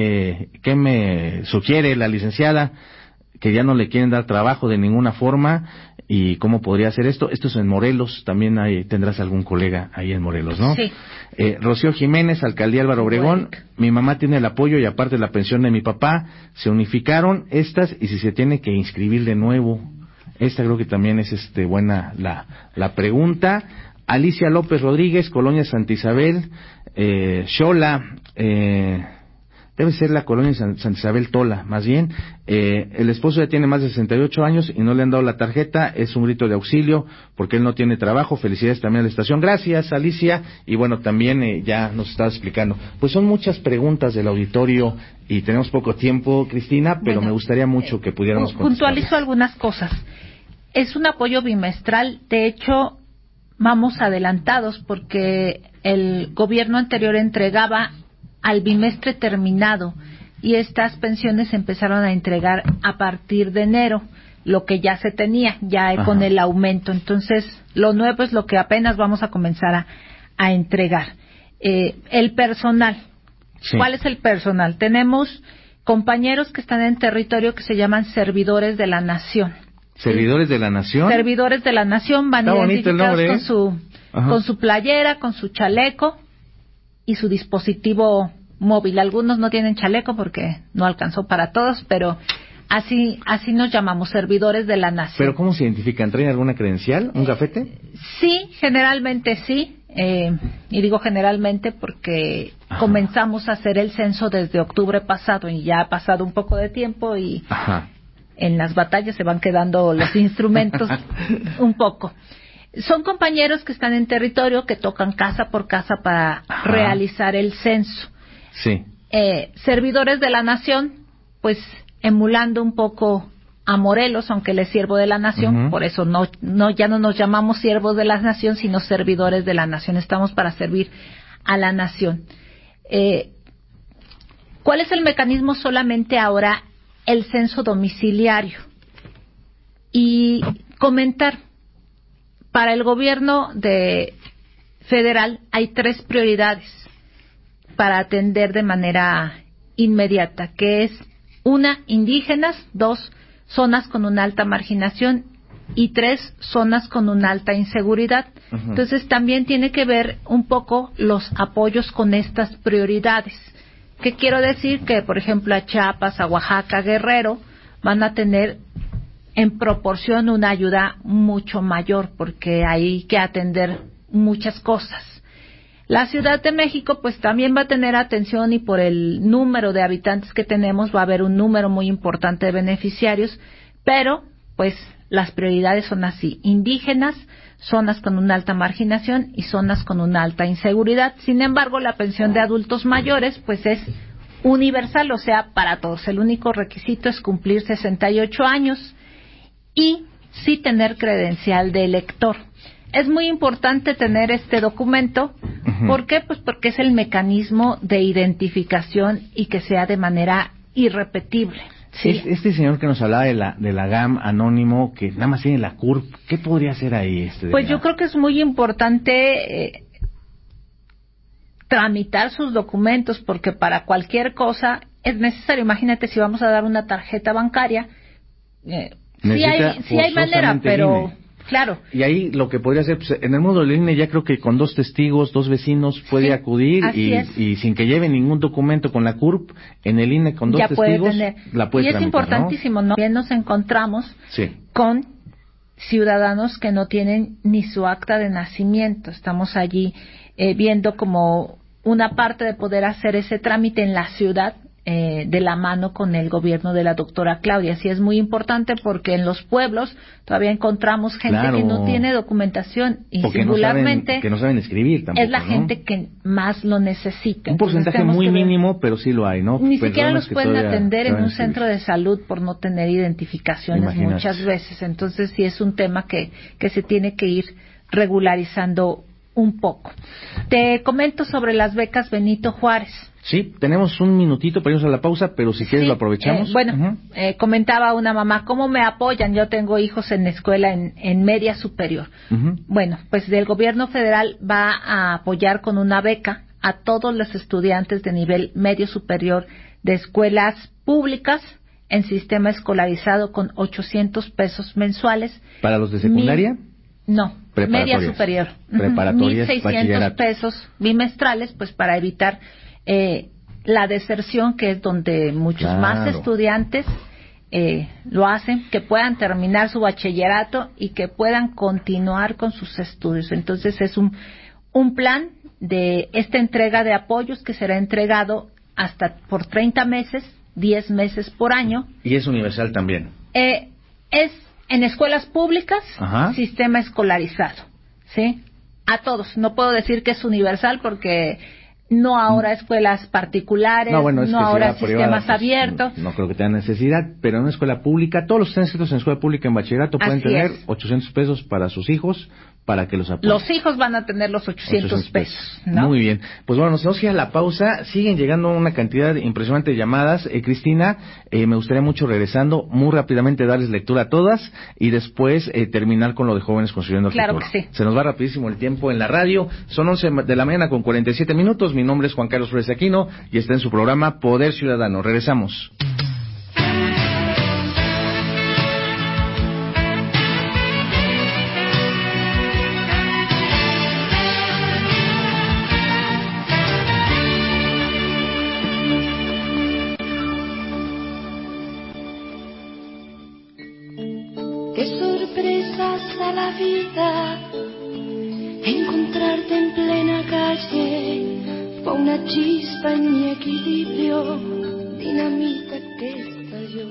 me sugiere la licenciada? Que ya no le quieren dar trabajo de ninguna forma. ¿Y cómo podría hacer esto? Esto es en Morelos, también tendrás algún colega ahí en Morelos, ¿no?
Sí.
Rocío Jiménez, Alcaldía Álvaro Obregón. Mi mamá tiene el apoyo y aparte la pensión de mi papá. Se unificaron estas y si se tiene que inscribir de nuevo. Esta creo que también es buena la pregunta. Alicia López Rodríguez, Colonia Santa Isabel, Xola, debe ser la colonia Santa Isabel Tola, más bien. El esposo ya tiene más de 68 años y no le han dado la tarjeta. Es un grito de auxilio porque él no tiene trabajo. Felicidades también a la estación. Gracias, Alicia. Y bueno, también ya nos estaba explicando. Pues son muchas preguntas del auditorio y tenemos poco tiempo, Cristina, pero me gustaría mucho que pudiéramos contestar.
Puntualizo algunas cosas. Es un apoyo bimestral. De hecho, vamos adelantados porque el gobierno anterior entregaba al bimestre terminado y estas pensiones se empezaron a entregar a partir de enero, lo que ya se tenía, con el aumento. Entonces, lo nuevo es lo que apenas vamos a comenzar a entregar. El personal. Sí. ¿Cuál es el personal? Tenemos compañeros que están en territorio que se llaman servidores de la nación.
¿Servidores de la nación? Servidores de la nación
van identificados con su playera, con su chaleco y su dispositivo móvil. Algunos no tienen chaleco porque no alcanzó para todos, pero así nos llamamos, servidores de la nación.
¿Pero cómo se identifican? ¿Traen alguna credencial? ¿Un gafete?
Sí, generalmente sí. Y digo generalmente porque comenzamos a hacer el censo desde octubre pasado y ya ha pasado un poco de tiempo y en las batallas se van quedando los instrumentos un poco. Son compañeros que están en territorio, que tocan casa por casa para realizar el censo.
Sí.
Servidores de la nación, pues emulando un poco a Morelos, aunque él es siervo de la nación, por eso ya no nos llamamos siervos de la nación, sino servidores de la nación. Estamos para servir a la nación. ¿Cuál es el mecanismo? Solamente ahora el censo domiciliario. Y comentar, para el gobierno federal hay 3 prioridades para atender de manera inmediata, que es 1, indígenas, 2, zonas con una alta marginación y 3, zonas con una alta inseguridad. Entonces también tiene que ver un poco los apoyos con estas prioridades. ¿Qué quiero decir? Que por ejemplo a Chiapas, a Oaxaca, Guerrero van a tener en proporción una ayuda mucho mayor porque hay que atender muchas cosas. La Ciudad de México pues también va a tener atención y por el número de habitantes que tenemos va a haber un número muy importante de beneficiarios, pero pues las prioridades son así: indígenas, zonas con una alta marginación y zonas con una alta inseguridad. Sin embargo, la pensión de adultos mayores pues es universal, o sea, para todos. El único requisito es cumplir 68 años y sí tener credencial de elector. Es muy importante tener este documento. ¿Por qué? Pues porque es el mecanismo de identificación y que sea de manera irrepetible. ¿Sí?
Este señor que nos hablaba de la GAM anónimo, que nada más tiene la CURP, ¿qué podría hacer ahí?
Pues yo creo que es muy importante tramitar sus documentos, porque para cualquier cosa es necesario. Imagínate si vamos a dar una tarjeta bancaria, sí hay manera, pero claro.
Y ahí lo que podría hacer, pues, en el mundo del INE ya creo que con 2 testigos, 2 vecinos puede acudir y sin que lleve ningún documento con la CURP, en el INE con 2 testigos la puede tramitar. Y
es importantísimo, ¿no? Bien nos encontramos con ciudadanos que no tienen ni su acta de nacimiento. Estamos allí viendo como una parte de poder hacer ese trámite en la ciudad, de la mano con el gobierno de la doctora Claudia. Sí es muy importante porque en los pueblos todavía encontramos gente que no tiene documentación y singularmente
que no saben escribir tampoco,
es la gente que más lo necesita.
Un porcentaje muy mínimo, pero sí lo hay, ¿no?
Ni siquiera los pueden atender en un centro de salud por no tener identificaciones muchas veces. Entonces sí es un tema que se tiene que ir regularizando un poco. Te comento sobre las becas Benito Juárez.
Sí, tenemos un minutito para irnos a la pausa, pero si quieres lo aprovechamos.
Comentaba una mamá, ¿cómo me apoyan? Yo tengo hijos en escuela en media superior. Bueno, pues el gobierno federal va a apoyar con una beca a todos los estudiantes de nivel medio superior de escuelas públicas en sistema escolarizado con 800 pesos mensuales.
¿Para los de secundaria?
No, media superior.
Preparatorias,
1,600 pesos bimestrales, pues para evitar la deserción, que es donde muchos más estudiantes lo hacen, que puedan terminar su bachillerato y que puedan continuar con sus estudios. Entonces es un plan de esta entrega de apoyos que será entregado hasta por 30 meses, 10 meses por año.
¿Y es universal también?
Es en escuelas públicas, sistema escolarizado, ¿sí? A todos. No puedo decir que es universal porque no ahora escuelas particulares, no ahora sistemas abiertos.
No creo que tengan necesidad, pero en una escuela pública, todos los que están inscritos en escuela pública en bachillerato pueden tener 800 pesos para sus hijos, para que los apoyen.
Los hijos van a tener los 800 pesos, ¿no?
Muy bien. Pues bueno, nos vamos a ir a la pausa. Siguen llegando una cantidad impresionante de llamadas. Cristina, me gustaría mucho, regresando, muy rápidamente darles lectura a todas y después terminar con lo de Jóvenes Construyendo el Futuro.
Claro que sí.
Se nos va rapidísimo el tiempo en la radio. Son 11 de la mañana con 47 minutos. Mi nombre es Juan Carlos Flores Aquino y está en su programa Poder Ciudadano. Regresamos.
Qué sorpresas a la vida, encontrarte en plena calle, fue una chispa en mi equilibrio, dinamita que estalló.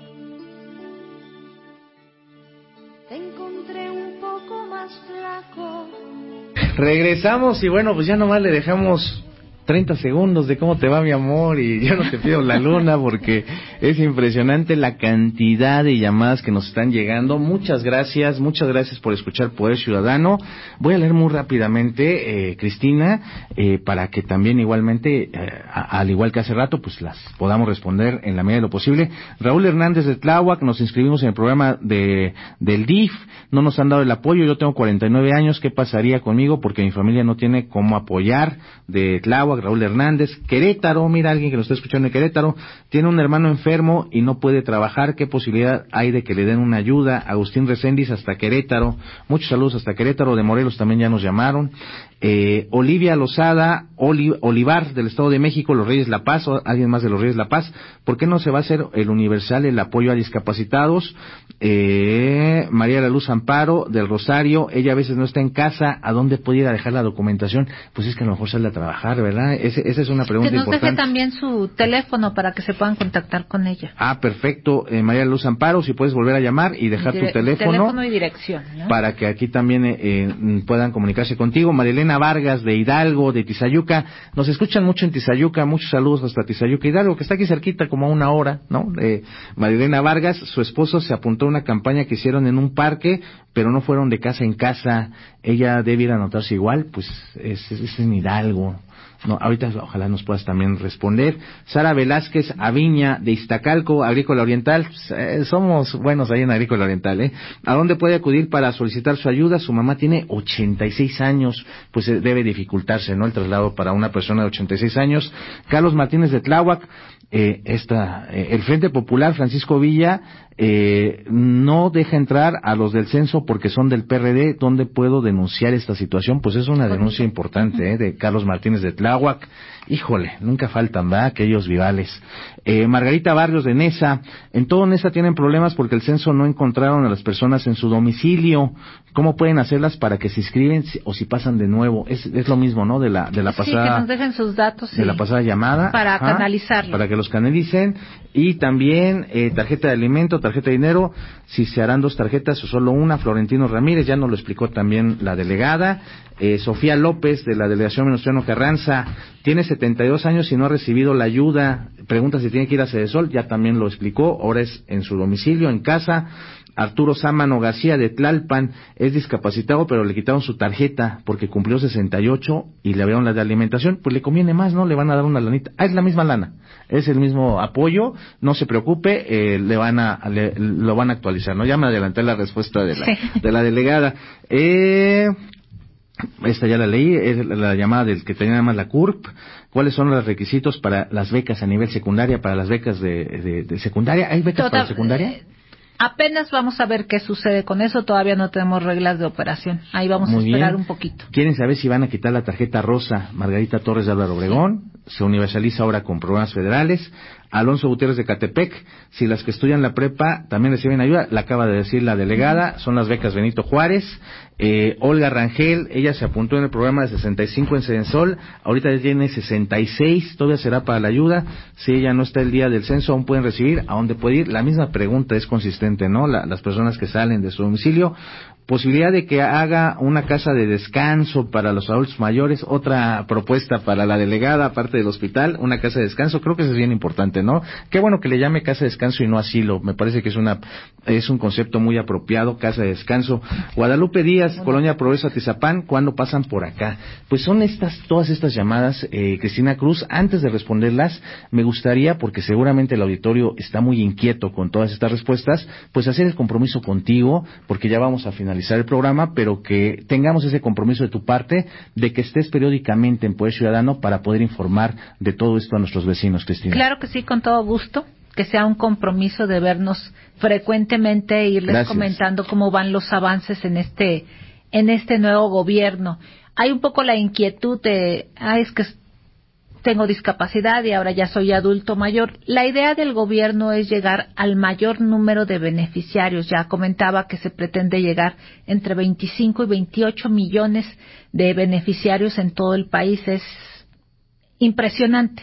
Te encontré un poco más flaco.
Regresamos y bueno, pues ya nomás le dejamos 30 segundos de cómo te va, mi amor, y yo no te pido la luna porque es impresionante la cantidad de llamadas que nos están llegando. Muchas gracias por escuchar Poder Ciudadano. Voy a leer muy rápidamente, Cristina, para que también igualmente, al igual que hace rato, pues las podamos responder en la medida de lo posible. Raúl Hernández de Tláhuac, nos inscribimos en el programa del DIF, no nos han dado el apoyo, yo tengo 49 años, ¿qué pasaría conmigo? Porque mi familia no tiene cómo apoyar. De Tláhuac, Raúl Hernández. Querétaro, mira, alguien que nos está escuchando en Querétaro, tiene un hermano enfermo y no puede trabajar, ¿qué posibilidad hay de que le den una ayuda? Agustín Reséndiz hasta Querétaro, muchos saludos hasta Querétaro. De Morelos también ya nos llamaron. Olivia Lozada, Olivar del Estado de México, Los Reyes La Paz, o alguien más de Los Reyes La Paz, ¿por qué no se va a hacer el universal, el apoyo a discapacitados? María de la Luz Amparo del Rosario, ella a veces no está en casa, ¿a dónde puede ir a dejar la documentación? Pues es que a lo mejor sale a trabajar, ¿verdad? Esa es una pregunta importante.
Que nos deje también su teléfono para que se puedan contactar con ella.
Perfecto. María de la Luz Amparo, si puedes volver a llamar y dejar tu teléfono
y dirección, ¿no?
Para que aquí también puedan comunicarse contigo. Marilena Vargas de Hidalgo, de Tizayuca, nos escuchan mucho en Tizayuca, muchos saludos hasta Tizayuca, Hidalgo, que está aquí cerquita, como a una hora, ¿no? Marilena Vargas, su esposo se apuntó a una campaña que hicieron en un parque, pero no fueron de casa en casa, ella debe ir a anotarse igual, pues es en Hidalgo. No, ahorita ojalá nos puedas también responder. Sara Velázquez Aviña de Iztacalco, Agrícola Oriental, somos buenos ahí en Agrícola Oriental, ¿A dónde puede acudir para solicitar su ayuda? Su mamá tiene 86 años, pues debe dificultarse, ¿no? El traslado para una persona de 86 años. Carlos Martínez de Tláhuac, el Frente Popular, Francisco Villa, no deja entrar a los del censo porque son del PRD. ¿Dónde puedo denunciar esta situación? Pues es una denuncia importante, de Carlos Martínez de Tláhuac. Híjole, nunca faltan, ¿verdad? Aquellos vivales. Margarita Barrios de Nesa, en todo Nesa tienen problemas porque el censo no encontraron a las personas en su domicilio. ¿Cómo pueden hacerlas para que se inscriben o si pasan de nuevo? Es lo mismo, ¿no? De la pasada.
Sí, que nos dejen sus datos.
De la pasada llamada.
Para canalizarlo.
Para que los canalicen. Y también tarjeta de alimento, tarjeta de dinero, si se harán 2 tarjetas o solo una. Florentino Ramírez, ya nos lo explicó también la delegada. Sofía López, de la delegación Venustiano Carranza, tiene 72 años y no ha recibido la ayuda. Pregunta si tiene que ir a Cedesol, ya también lo explicó, ahora es en su domicilio, en casa. Arturo Sámano García de Tlalpan es discapacitado, pero le quitaron su tarjeta porque cumplió 68 y le abrieron la de alimentación. Pues le conviene más, ¿no? Le van a dar una lanita. Es la misma lana, es el mismo apoyo, no se preocupe, lo van a actualizar, ¿no? Ya me adelanté la respuesta de la delegada. Esta ya la leí, es la llamada del que tenía nada más la CURP. ¿Cuáles son los requisitos para las becas a nivel secundaria, para las becas de secundaria? ¿Hay becas para secundaria?
Apenas vamos a ver qué sucede con eso, todavía no tenemos reglas de operación. Ahí vamos a esperar un poquito.
¿Quieren saber si van a quitar la tarjeta rosa Margarita Torres de Álvaro Obregón? Se universaliza ahora con programas federales. Alonso Gutiérrez de Catepec, si las que estudian la prepa también reciben ayuda, la acaba de decir la delegada, son las becas Benito Juárez. Olga Rangel, ella se apuntó en el programa de 65 en Censol, ahorita ya tiene 66, todavía será para la ayuda. Si ella no está el día del censo, aún pueden recibir, ¿a dónde puede ir? La misma pregunta es consistente, ¿no? Las personas que salen de su domicilio. Posibilidad de que haga una casa de descanso para los adultos mayores, otra propuesta para la delegada, aparte del hospital, una casa de descanso, creo que eso es bien importante, ¿no? Qué bueno que le llame casa de descanso y no asilo, me parece que es un concepto muy apropiado, casa de descanso. Guadalupe Díaz, Colonia Progreso, Atizapán, ¿cuándo pasan por acá? Pues son todas estas llamadas, Cristina Cruz. Antes de responderlas, me gustaría, porque seguramente el auditorio está muy inquieto con todas estas respuestas, pues hacer el compromiso contigo, porque ya vamos a finalizar el programa, pero que tengamos ese compromiso de tu parte de que estés periódicamente en Poder Ciudadano para poder informar de todo esto a nuestros vecinos, Cristina.
Claro que sí, con todo gusto, que sea un compromiso de vernos frecuentemente e irles comentando cómo van los avances en este nuevo gobierno. Hay un poco la inquietud de, es que tengo discapacidad y ahora ya soy adulto mayor. La idea del gobierno es llegar al mayor número de beneficiarios. Ya comentaba que se pretende llegar entre 25 y 28 millones de beneficiarios en todo el país. Es impresionante.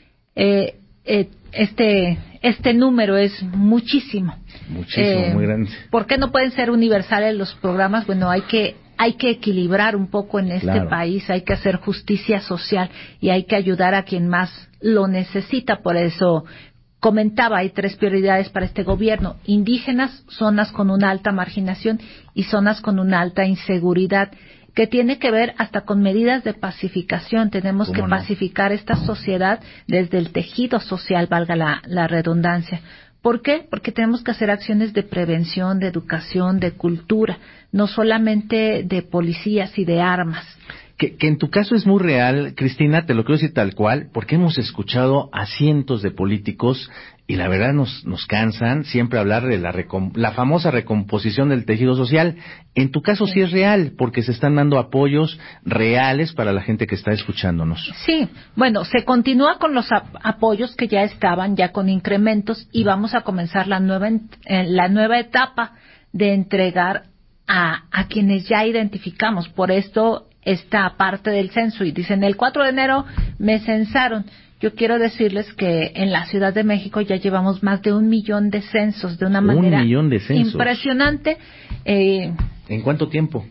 Este número es muchísimo.
Muchísimo, muy grande.
¿Por qué no pueden ser universales los programas? Bueno, hay que equilibrar un poco en este país, hay que hacer justicia social y hay que ayudar a quien más lo necesita. Por eso comentaba, hay 3 prioridades para este gobierno: indígenas, zonas con una alta marginación y zonas con una alta inseguridad, que tiene que ver hasta con medidas de pacificación. Tenemos que pacificar esta sociedad desde el tejido social, valga la redundancia. ¿Por qué? Porque tenemos que hacer acciones de prevención, de educación, de cultura, no solamente de policías y de armas.
Que en tu caso es muy real, Cristina, te lo quiero decir tal cual, porque hemos escuchado a cientos de políticos y la verdad nos cansan siempre hablar de la famosa recomposición del tejido social. En tu caso sí es real, porque se están dando apoyos reales para la gente que está escuchándonos.
Sí, bueno, se continúa con los apoyos que ya estaban, ya con incrementos, y vamos a comenzar la nueva etapa de entregar a quienes ya identificamos. Por esto esta parte del censo, y dicen el 4 de enero me censaron. Yo quiero decirles que en la Ciudad de México ya llevamos más de 1 millón de censos, de una manera
1 millón de censos
impresionante.
¿En cuánto tiempo?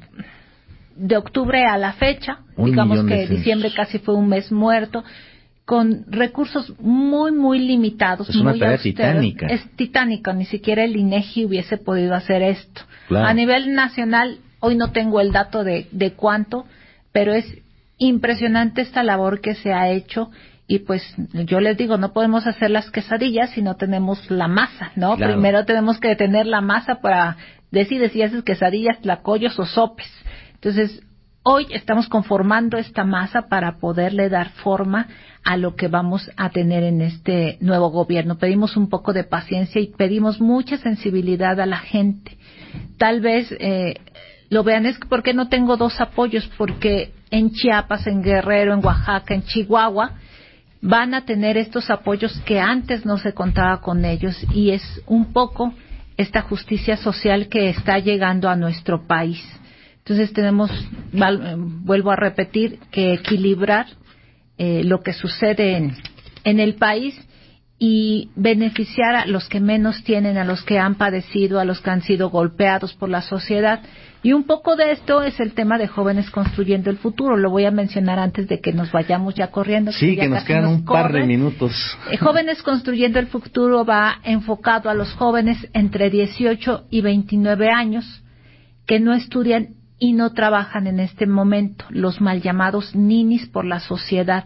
De octubre a la fecha, digamos que diciembre casi fue un mes muerto, con recursos muy, muy limitados.
Es una
muy
tarea
austeros.
titánica.
Es titánica, ni siquiera el INEGI hubiese podido hacer esto.
Claro.
A nivel nacional, hoy no tengo el dato de cuánto, pero es impresionante esta labor que se ha hecho. Y pues yo les digo, no podemos hacer las quesadillas si no tenemos la masa, ¿no?
Claro.
Primero tenemos que tener la masa para decidir si haces quesadillas, tlacoyos o sopes. Entonces, hoy estamos conformando esta masa para poderle dar forma a lo que vamos a tener en este nuevo gobierno. Pedimos un poco de paciencia y pedimos mucha sensibilidad a la gente. Tal vez lo vean, es que ¿por qué no tengo 2 apoyos? Porque en Chiapas, en Guerrero, en Oaxaca, en Chihuahua, van a tener estos apoyos que antes no se contaba con ellos, y es un poco esta justicia social que está llegando a nuestro país. Entonces tenemos, vuelvo a repetir, que equilibrar lo que sucede en el país y beneficiar a los que menos tienen, a los que han padecido, a los que han sido golpeados por la sociedad. Y un poco de esto es el tema de Jóvenes Construyendo el Futuro. Lo voy a mencionar antes de que nos vayamos ya corriendo.
Sí, que nos quedan un par de minutos.
Jóvenes Construyendo el Futuro va enfocado a los jóvenes entre 18 y 29 años que no estudian y no trabajan en este momento, los mal llamados ninis por la sociedad.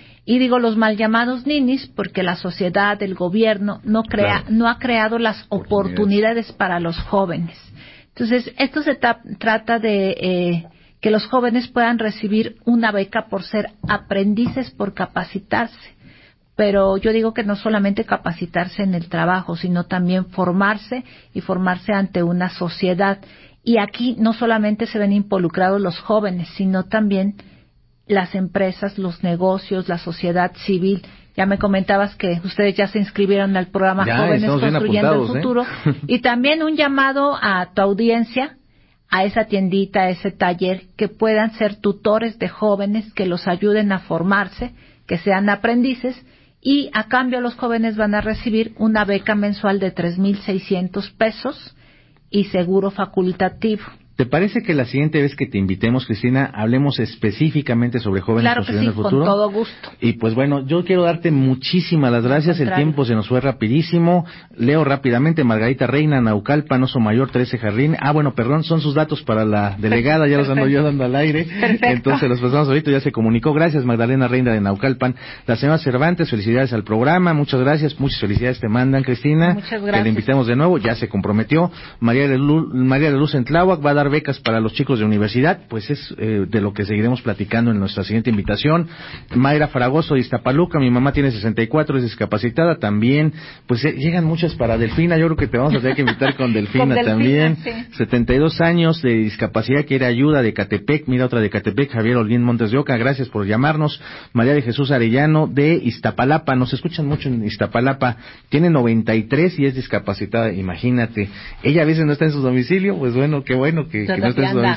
Y digo los mal llamados ninis porque la sociedad, el gobierno, no ha creado las oportunidades para los jóvenes. Entonces, esto se trata de que los jóvenes puedan recibir una beca por ser aprendices, por capacitarse. Pero yo digo que no solamente capacitarse en el trabajo, sino también formarse y formarse ante una sociedad. Y aquí no solamente se ven involucrados los jóvenes, sino también las empresas, los negocios, la sociedad civil. Ya me comentabas que ustedes ya se inscribieron al programa Jóvenes Construyendo el Futuro. Y también un llamado a tu audiencia, a esa tiendita, a ese taller, que puedan ser tutores de jóvenes, que los ayuden a formarse, que sean aprendices, y a cambio los jóvenes van a recibir una beca mensual de 3,600 pesos y seguro facultativo.
¿Te parece que la siguiente vez que te invitemos, Cristina, hablemos específicamente sobre Jóvenes Construyendo el Futuro?
Claro que sí, con todo gusto.
Y pues bueno, yo quiero darte muchísimas las gracias. El tiempo se nos fue rapidísimo. Leo rápidamente: Margarita Reina, Naucalpan, Oso Mayor, 13 Jardín. Son sus datos para la delegada, ya los ando yo dando al aire. Perfecto. Entonces los pasamos ahorita, ya se comunicó. Gracias, Magdalena Reina de Naucalpan. La señora Cervantes, felicidades al programa. Muchas gracias, muchas felicidades te mandan, Cristina.
Muchas gracias.
Que le invitemos de nuevo, ya se comprometió. María de Luz en Tláhuac va a dar becas para los chicos de universidad, pues es de lo que seguiremos platicando en nuestra siguiente invitación. Mayra Fragoso de Iztapaluca, mi mamá tiene 64, es discapacitada también. Pues llegan muchas para Delfina, yo creo que te vamos a tener que invitar con Delfina también. Sí. 72 años de discapacidad, quiere ayuda, de Catepec. Mira, otra de Catepec, Javier Olguín Montes de Oca, gracias por llamarnos. María de Jesús Arellano de Iztapalapa, nos escuchan mucho en Iztapalapa, tiene 93 y es discapacitada, imagínate. Ella a veces no está en su domicilio, pues bueno, qué bueno que no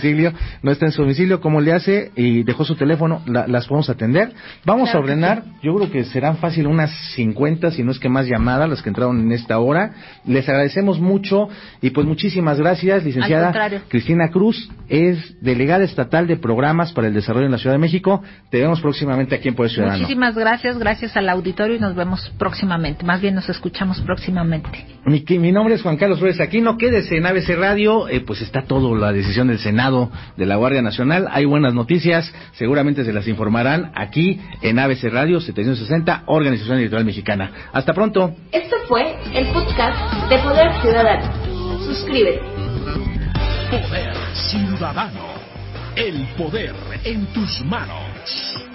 está en su domicilio, ¿cómo le hace? Y dejó su teléfono, las podemos atender. Vamos a ordenar, yo creo que serán fácil unas 50, si no es que más llamadas, las que entraron en esta hora. Les agradecemos mucho y pues muchísimas gracias, licenciada Cristina Cruz, es delegada estatal de programas para el desarrollo en la Ciudad de México. Te vemos próximamente aquí en Poder Ciudadano.
Muchísimas gracias al auditorio y nos vemos próximamente, más bien nos escuchamos próximamente.
Mi nombre es Juan Carlos Flores Aquino, quédese en ABC Radio, pues está todo, la decisión del Senado de la Guardia Nacional, hay buenas noticias, seguramente se las informarán aquí en ABC Radio 760, Organización Electoral Mexicana. Hasta pronto.
Esto fue el podcast de Poder Ciudadano. Suscríbete.
Poder Ciudadano. El poder en tus manos.